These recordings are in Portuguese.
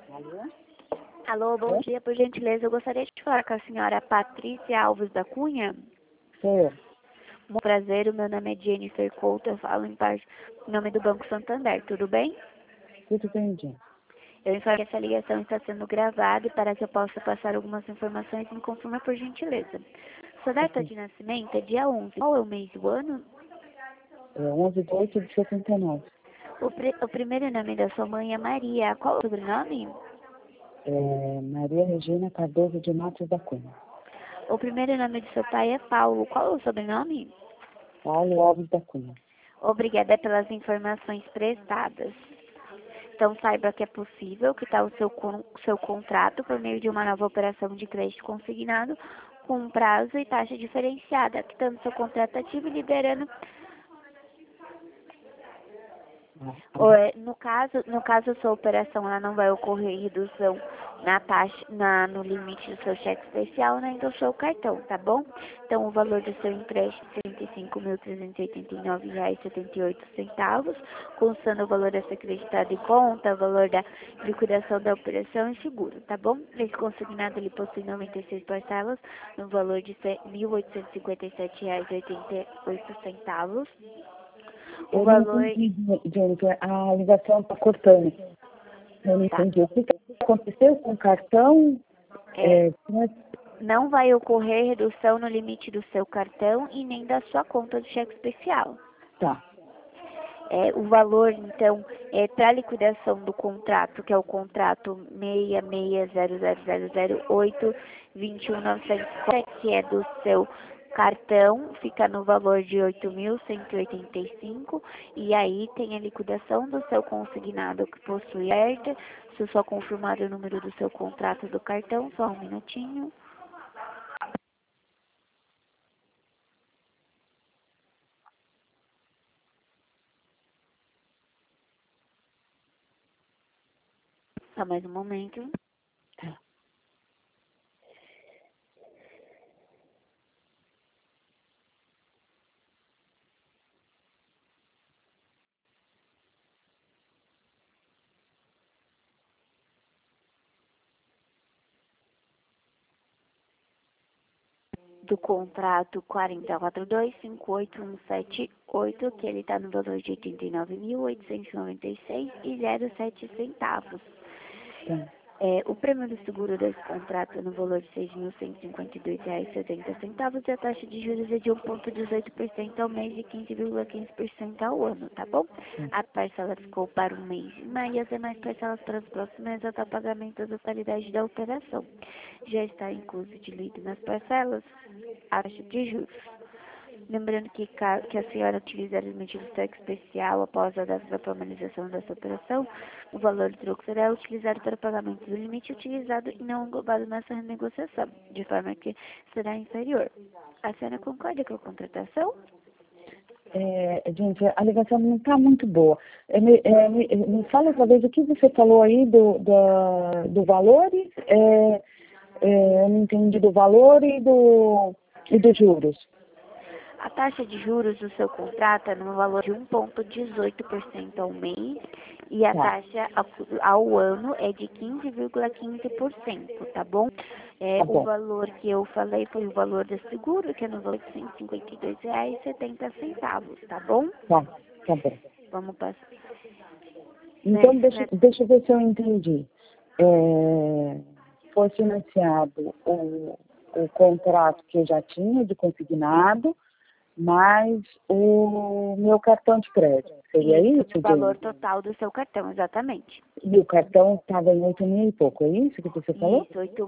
Alô? Alô, bom dia, por gentileza. Eu gostaria de falar com a senhora Patrícia Alves da Cunha. Sou eu. Muito prazer, o meu nome é Jennifer Couto, eu falo em nome do Banco Santander, tudo bem? Tudo bem, Jane? Eu informo que essa ligação está sendo gravada e para que eu possa passar algumas informações, me confirma por gentileza. Sua data de nascimento é dia 11. Qual é o mês e o ano? É 11/8/79. O primeiro nome da sua mãe é Maria. Qual é o sobrenome? É Maria Regina Cardoso de Matos da Cunha. O primeiro nome de seu pai é Paulo. Qual é o sobrenome? Paulo Alves da Cunha. Obrigada pelas informações prestadas. Então, saiba que é possível quitar o seu contrato por meio de uma nova operação de crédito consignado com prazo e taxa diferenciada, quitando seu contrato ativo e liberando. No caso, sua operação ela não vai ocorrer redução na taxa, no limite do seu cheque especial nem do seu cartão, tá bom? Então, o valor do seu empréstimo é R$ 35.389,78, constando o valor a ser acreditado em conta, o valor da liquidação da operação e seguro, tá bom? Esse consignado ele possui 96 parcelas no valor de R$ 1.857,88. O Eu não valor entendi, Jennifer. A ligação está cortando. Eu não tá. entendi. O que aconteceu com o cartão? Não vai ocorrer redução no limite do seu cartão e nem da sua conta do cheque especial. Tá. O valor, então, para liquidação do contrato, que é o contrato 660000082197, que é do seu cartão, fica no valor de 8.185 e aí tem a liquidação do seu consignado que possui alerta. Se eu só confirmar o número do seu contrato do cartão, só um minutinho. Só mais um momento. Tá. Do contrato 40425878, que ele está no valor de R$ 89.896,07 Tá. O prêmio do seguro desse contrato é no valor de R$ 6.152,70 e a taxa de juros é de 1,18% ao mês e 15,15% ao ano, tá bom? A parcela ficou para um mês e meio e as demais parcelas para os próximos meses até o pagamento da totalidade da operação. Já está incluso de lito nas parcelas a taxa de juros. Lembrando que a senhora utilizar os motivos de cheque especial após a data da formalização dessa operação, o valor do troco será utilizado para o pagamento do limite utilizado e não englobado nessa renegociação, de forma que será inferior. A senhora concorda com a contratação? Gente, a ligação não está muito boa. Me fala outra vez o que você falou aí do valor. Eu não entendi do valor e dos juros. A taxa de juros do seu contrato é no valor de 1,18% ao mês e a taxa ao ano é de 15,15%, tá bom? Tá O bom. valor que eu falei foi o valor do seguro, que é no valor de R$ 152,70, tá bom? Tá bom. Vamos passar. Então, deixa eu ver se eu entendi. Foi financiado o contrato que eu já tinha de consignado, mais o meu cartão de crédito. Seria isso, o valor total do seu cartão, exatamente. E o cartão estava em 8 mil e pouco, é isso que você falou? Isso, R$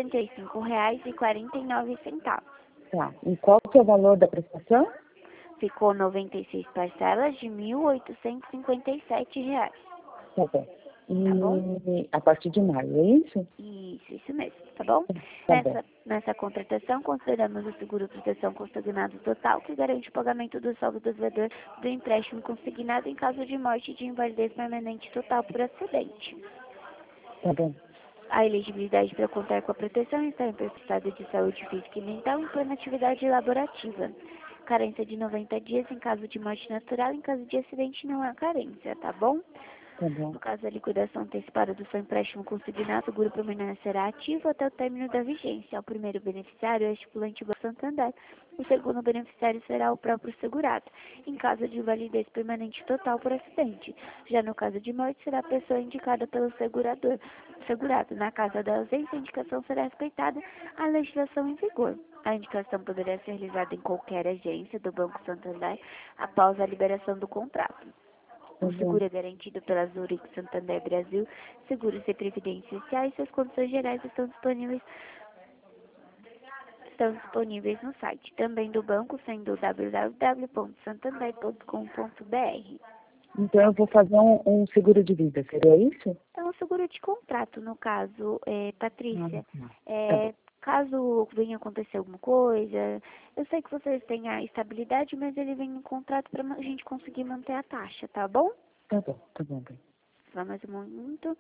8.105,49. Tá. E qual que é o valor da prestação? Ficou 96 parcelas de R$ 1.857. Tá bom. Tá bom? A partir de maio, é isso? Isso mesmo, tá bom? Bom. Nessa contratação, consideramos o seguro proteção consignado total, que garante o pagamento do saldo do devedor do empréstimo consignado em caso de morte e de invalidez permanente total por acidente. Tá bom. A elegibilidade para contar com a proteção está em estado de saúde física e mental em plena atividade laborativa. Carência de 90 dias em caso de morte natural, em caso de acidente não há carência, tá bom? Tá bom. No caso da liquidação antecipada do seu empréstimo consignado, o seguro permanente será ativo até o término da vigência. O primeiro beneficiário é o estipulante Banco Santander. O segundo beneficiário será o próprio segurado, em caso de invalidez permanente total por acidente. Já no caso de morte, será a pessoa indicada pelo segurado. Na caso da ausência, a indicação será respeitada a legislação em vigor. A indicação poderá ser realizada em qualquer agência do Banco Santander após a liberação do contrato. Tá O bom. seguro é garantido pela Zurich Santander Brasil, Seguros e Previdência Sociais. Suas condições gerais estão disponíveis no site, também do banco, sendo www.santander.com.br. Então eu vou fazer um seguro de vida, seria isso? É um seguro de contrato, no caso, Patrícia. Tá. Tá bom. Caso venha acontecer alguma coisa, eu sei que vocês têm a estabilidade, mas ele vem em contrato para a gente conseguir manter a taxa, tá bom? Tá bom, tá bom. Bem. Só mais um momento.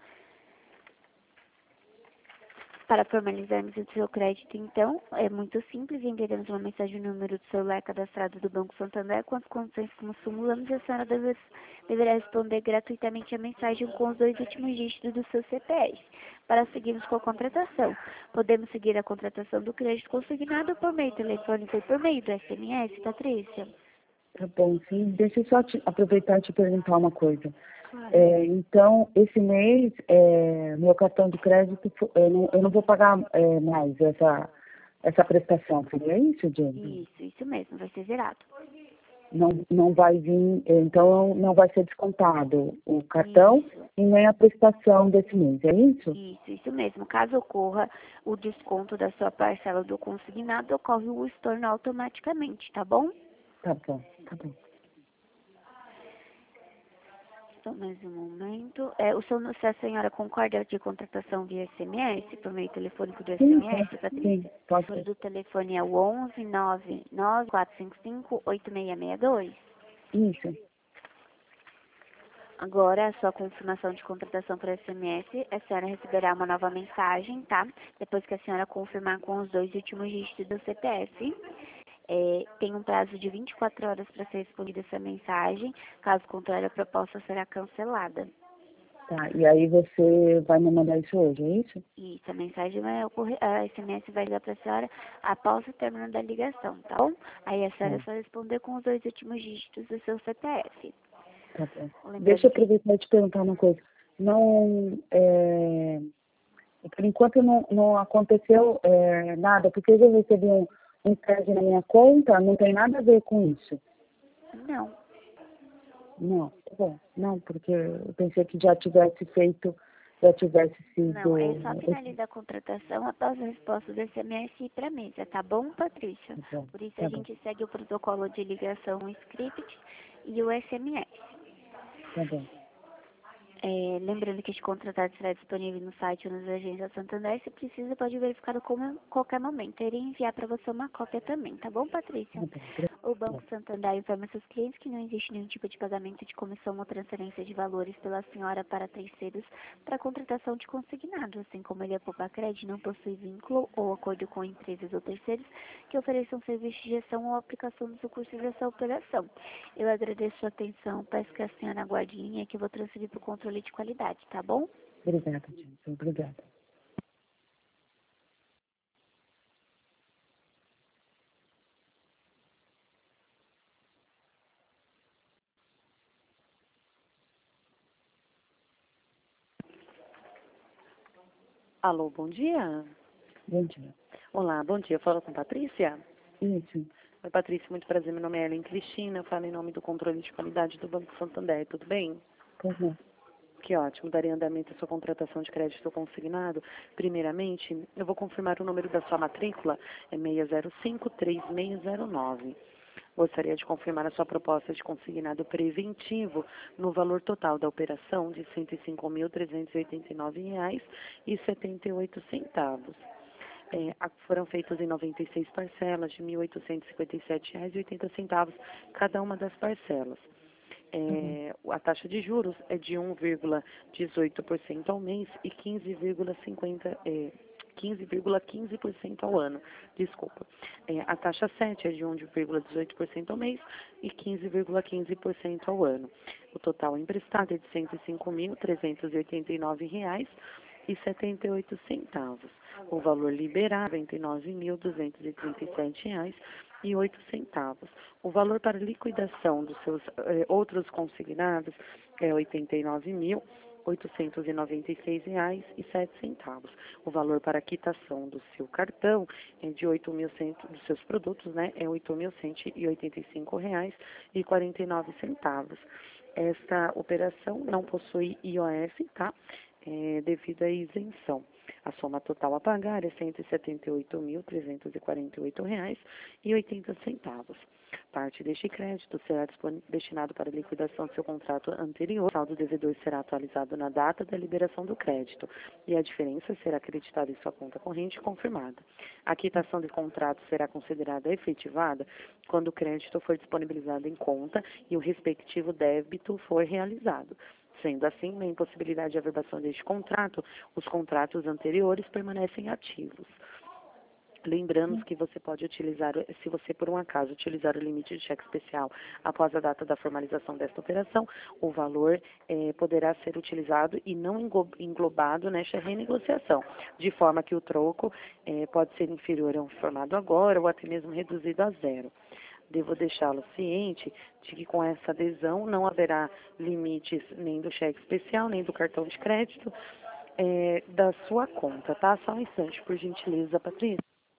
Para formalizarmos o seu crédito, então, é muito simples. Enviaremos uma mensagem no número do celular cadastrado do Banco Santander com as condições como simulamos e a senhora deverá responder gratuitamente a mensagem com os 2 últimos dígitos do seu CPF. Para seguirmos com a contratação, podemos seguir a contratação do crédito consignado por meio telefônico e por meio do SMS, Patrícia? Tá bom, sim. Deixa eu só aproveitar e te perguntar uma coisa. Claro. Então, esse mês, meu cartão de crédito, eu não vou pagar mais essa prestação, seria isso, Jenny? Isso mesmo, vai ser zerado. Não vai vir, então não vai ser descontado o cartão Isso. e nem a prestação desse mês, é isso? Isso mesmo. Caso ocorra o desconto da sua parcela do consignado, ocorre o estorno automaticamente, tá bom? Tá bom, tá bom. Só mais um momento. Se a senhora concorda de contratação via SMS, por meio telefônico do Sim, SMS, sim, Patrícia? O pode número ser. do telefone é o 11 999 455 8662. Isso, Agora, a sua confirmação de contratação por SMS, a senhora receberá uma nova mensagem, tá? Depois que a senhora confirmar com os 2 últimos dígitos do CPF. Tem um prazo de 24 horas para ser respondida essa mensagem. Caso contrário, a proposta será cancelada. tá. E aí você vai me mandar isso hoje, é isso? E essa mensagem vai ocorrer, a SMS vai ligar para a senhora após o término da ligação, tá bom? Aí a senhora só responder com os 2 últimos dígitos do seu CPF. Tá bom. Lembrando Deixa eu que aproveitar e te perguntar uma coisa. Não, por enquanto não aconteceu nada, porque eu já recebi um crédito na minha conta, não tem nada a ver com isso. não. Não, tá bom. Não, porque eu pensei que já tivesse sido. Não, é só finalizar a contratação após a resposta do SMS e ir para a mesa, tá bom, Patrícia? Tá bom, Por isso a tá bom, gente segue o protocolo de ligação, o script e o SMS. tá bom. Lembrando que este contratado será disponível no site ou nas agências Santander. Se precisa, pode verificar a qualquer momento. Irei enviar para você uma cópia também, tá bom, Patrícia? Tá bom. O Banco Santander informa seus clientes que não existe nenhum tipo de pagamento de comissão ou transferência de valores pela senhora para terceiros para contratação de consignado, assim como ele é Poupa-Crédito, não possui vínculo ou acordo com empresas ou terceiros que ofereçam serviço de gestão ou aplicação dos recursos dessa operação. Eu agradeço sua atenção, peço que a senhora aguarde em linha que eu vou transferir para o controle de qualidade, tá bom? Obrigada, gente. Obrigada. Alô, bom dia. Bom dia. Olá, bom dia. Fala com Patrícia? Isso. Oi, Patrícia, muito prazer. Meu nome é Ellen Cristina. Eu falo em nome do controle de qualidade do Banco Santander. Tudo bem? Pois não. Que ótimo. Daria andamento à sua contratação de crédito consignado. Primeiramente, eu vou confirmar o número da sua matrícula. É 605-3609. Gostaria de confirmar a sua proposta de consignado preventivo no valor total da operação de R$ 105.389,78. Foram feitas em 96 parcelas de R$ 1.857,80 cada uma das parcelas. A taxa de juros é de 1,18% ao mês e 15,50 15,15% ao ano. Desculpa. A taxa 7 é de 11,18% ao mês e 15,15% ao ano. O total emprestado é de R$ 105.389,78. O valor liberado é R$ 99.237,08. O valor para liquidação dos seus outros consignados é R$ 89.896,07. O valor para quitação do seu cartão é de 8.100 dos seus produtos, né? É R$ 8.185,49. Esta operação não possui IOF, tá? Devido à isenção. A soma total a pagar é R$ 178.348,80. Parte deste crédito será destinado para a liquidação do seu contrato anterior. O saldo devedor será atualizado na data da liberação do crédito e a diferença será acreditada em sua conta corrente confirmada. A quitação de contrato será considerada efetivada quando o crédito for disponibilizado em conta e o respectivo débito for realizado. Sendo assim, na impossibilidade de averbação deste contrato, os contratos anteriores permanecem ativos. Lembramos que você pode utilizar, se você por um acaso utilizar o limite de cheque especial após a data da formalização desta operação, o valor poderá ser utilizado e não englobado nesta renegociação, de forma que o troco pode ser inferior ao informado agora ou até mesmo reduzido a zero. Devo deixá-lo ciente de que com essa adesão não haverá limites nem do cheque especial, nem do cartão de crédito da sua conta, tá? Só um instante, por gentileza, Patrícia.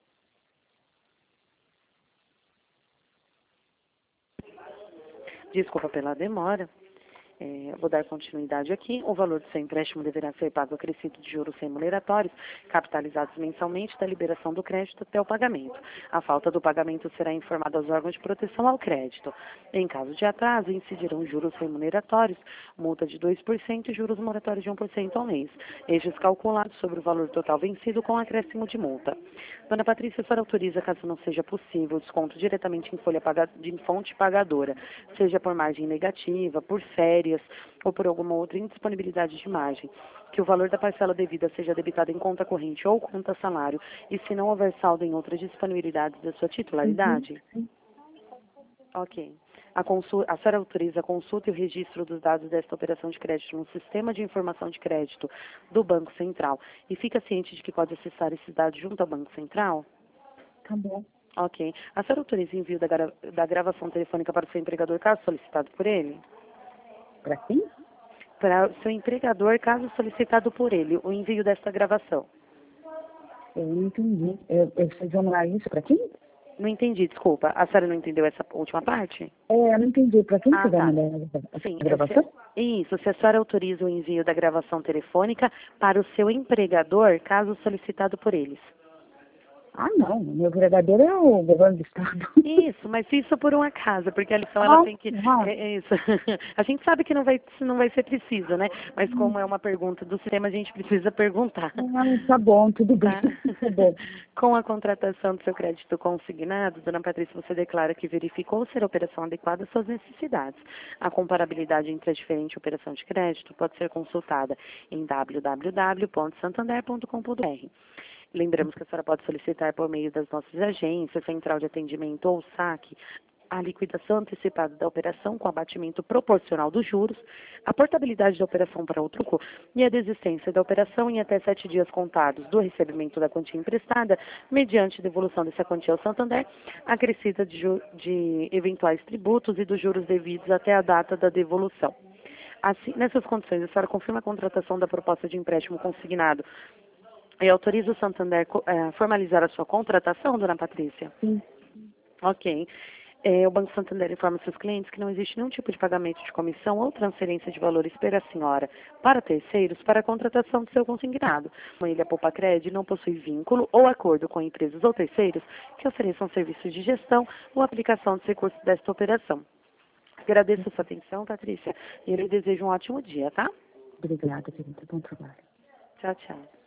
Desculpa pela demora. Vou dar continuidade aqui. O valor do seu empréstimo deverá ser pago acrescido de juros remuneratórios, capitalizados mensalmente da liberação do crédito até o pagamento. A falta do pagamento será informada aos órgãos de proteção ao crédito. Em caso de atraso, incidirão juros remuneratórios, multa de 2% e juros moratórios de 1% ao mês. Estes calculados sobre o valor total vencido com acréscimo de multa. Dona Patrícia, a senhora autoriza, caso não seja possível, o desconto diretamente em de fonte pagadora, seja por margem negativa, por férias, ou por alguma outra indisponibilidade de margem, que o valor da parcela devida seja debitado em conta corrente ou conta salário, e se não houver saldo em outras disponibilidades da sua titularidade? Ok. A senhora autoriza a consulta e o registro dos dados desta operação de crédito no sistema de informação de crédito do Banco Central e fica ciente de que pode acessar esses dados junto ao Banco Central? Tá bom. Ok. A senhora autoriza o envio da gravação telefônica para o seu empregador, caso solicitado por ele? Para quem? Para o seu empregador, caso solicitado por ele, o envio desta gravação. Eu não entendi. Vocês vão lá isso para quem? Não entendi, desculpa. A senhora não entendeu essa última parte? Eu não entendi. Para quem que vai Tá. mandar a Sim, gravação? isso, se a senhora autoriza o envio da gravação telefônica para o seu empregador, caso solicitado por eles. Ah, não. Meu verdadeiro é o governo do estado. Isso, mas isso por um acaso, porque a lição ela tem que... isso. A gente sabe que não vai ser preciso, né? Mas como é uma pergunta do sistema, a gente precisa perguntar. Tá bom, tudo bem. Tá. Tá bom. Com a contratação do seu crédito consignado, dona Patrícia, você declara que verificou ser a operação adequada às suas necessidades. A comparabilidade entre a diferente operação de crédito pode ser consultada em www.santander.com.br. Lembramos que a senhora pode solicitar por meio das nossas agências, central de atendimento ou saque, a liquidação antecipada da operação com abatimento proporcional dos juros, a portabilidade da operação para outro banco e a desistência da operação em até 7 dias contados do recebimento da quantia emprestada, mediante devolução dessa quantia ao Santander, acrescida de eventuais tributos e dos juros devidos até a data da devolução. Assim, nessas condições, a senhora confirma a contratação da proposta de empréstimo consignado e autoriza o Santander a formalizar a sua contratação, dona Patrícia? Sim. Ok. O Banco Santander informa seus clientes que não existe nenhum tipo de pagamento de comissão ou transferência de valores pela senhora para terceiros para a contratação do seu consignado. Ele, a Poupa-Cred, não possui vínculo ou acordo com empresas ou terceiros que ofereçam serviços de gestão ou aplicação dos recursos desta operação. Agradeço a sua atenção, Patrícia, e eu lhe desejo um ótimo dia, tá? Obrigada, querida. Bom trabalho. Tchau, tchau.